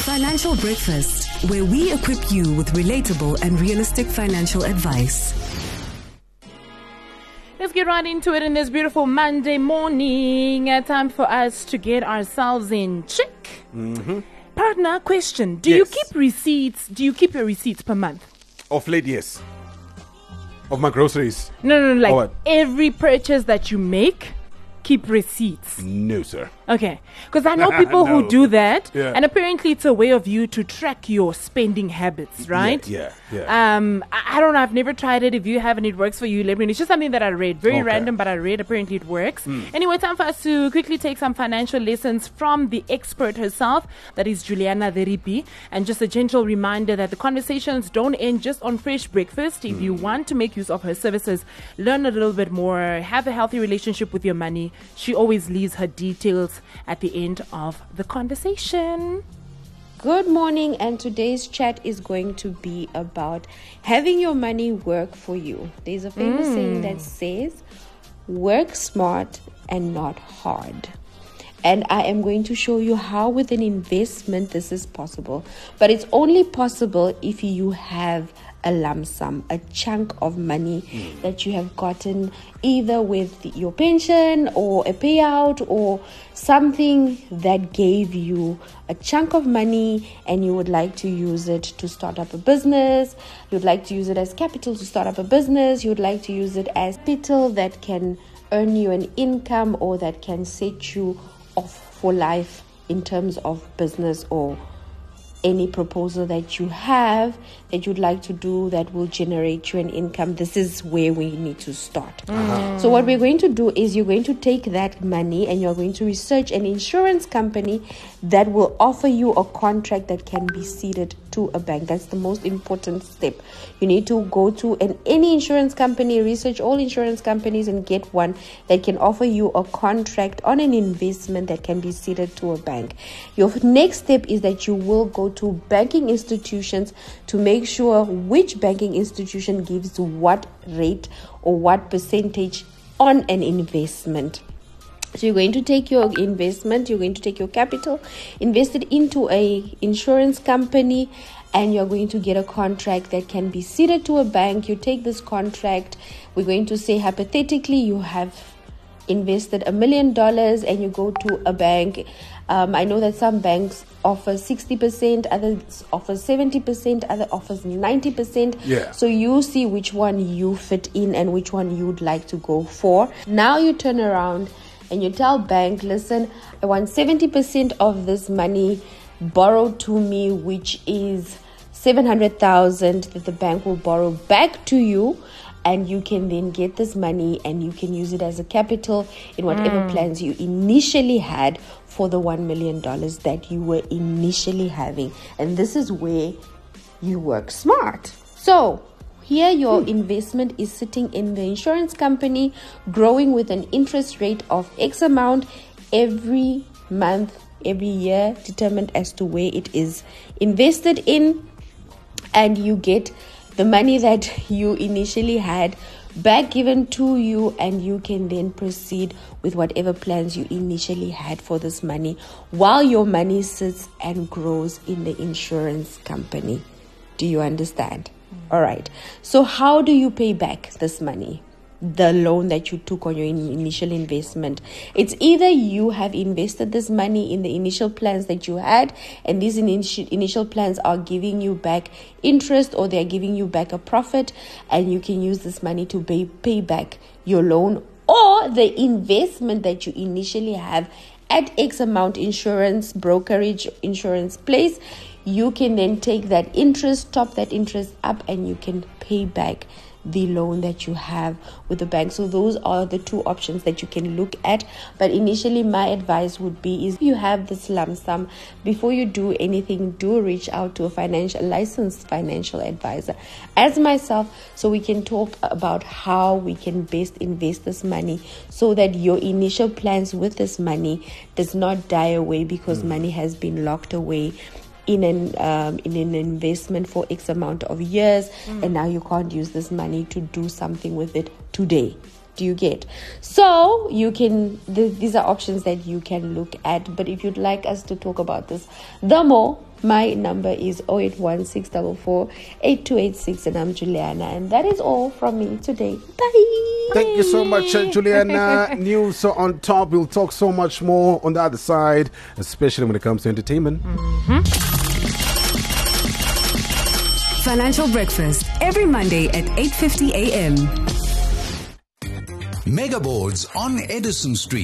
Financial Breakfast, where we equip you with relatable and realistic financial advice. Let's get right into it in this beautiful Monday morning. Time for us to get ourselves in check. Partner, question. Do you keep receipts? Do you keep your receipts per month? Of late, yes. Of my groceries. No. Like what? Every purchase that you make, keep receipts. No, sir. Okay. Because I know people No. who do that. Yeah. And apparently it's a way of you to track your spending habits, right? Yeah. I don't know. I've never tried it. If you have and it works for you, let me know. It's just something that I read. Very Okay. random, but I read. Apparently it works. Anyway, time for us to quickly take some financial lessons from the expert herself. That is Juliana Deripi. And just a gentle reminder that the conversations don't end just on Fresh Breakfast. If you want to make use of her services, learn a little bit more, have a healthy relationship with your money, she always leaves her details at the end of the conversation. Good morning, and today's chat is going to be about having your money work for you. There's a famous saying that says, work smart and not hard. And I am going to show you how with an investment this is possible. But it's only possible if you have a lump sum, a chunk of money that you have gotten either with your pension or a payout or something that gave you a chunk of money and you would like to use it to start up a business. You'd like to use it as capital to start up a business. You'd like to use it as capital that can earn you an income or that can set you off for life in terms of business or any proposal that you have that you'd like to do that will generate you an income. This is where we need to start. So what we're going to do is you're going to take that money and you're going to research an insurance company that will offer you a contract that can be ceded to a bank. That's the most important step. You need to go to any insurance company, research all insurance companies and get one that can offer you a contract on an investment that can be ceded to a bank. Your next step is that you will go to banking institutions to make sure which banking institution gives what rate or what percentage on an investment. So you're going to take your investment, you're going to take your capital, invest it into a insurance company, and you're going to get a contract that can be ceded to a bank. You take this contract, we're going to say hypothetically you have invested $1 million and you go to a bank. I know that some banks offer 60%, others offer 70%, other offers 90%. Yeah. So you see which one you fit in and which one you'd like to go for. Now you turn around and you tell bank, listen, I want 70% of this money borrowed to me, which is 700,000 that the bank will borrow back to you. And you can then get this money and you can use it as a capital in whatever plans you initially had for the $1 million that you were initially having. And this is where you work smart. So here your investment is sitting in the insurance company, growing with an interest rate of X amount every month, every year, determined as to where it is invested in. And you get the money that you initially had back given to you, and you can then proceed with whatever plans you initially had for this money while your money sits and grows in the insurance company. Do you understand? All right. So how do you pay back this money? The loan that you took on your initial investment. It's either you have invested this money in the initial plans that you had, and these initial plans are giving you back interest, or they're giving you back a profit, and you can use this money to pay back your loan, or the investment that you initially have at X amount insurance, brokerage, insurance place. You can then take that interest, top that interest up, and you can pay back the loan that you have with the bank. So those are the two options that you can look at. But initially my advice would be is if you have this lump sum, before you do anything, do reach out to a licensed financial advisor as myself, so we can talk about how we can best invest this money so that your initial plans with this money does not die away because money has been locked away in an investment for X amount of years, and now you can't use this money to do something with it today. Do you get? So you can, these are options that you can look at. But if you'd like us to talk about this the more, my number is 081-644-8286, and I'm Juliana. And that is all from me today. Bye. Thank you so much, Juliana. News on top. We'll talk so much more on the other side, especially when it comes to entertainment. Financial Breakfast every Monday at 8:50 a.m. Megaboards on Edison Street.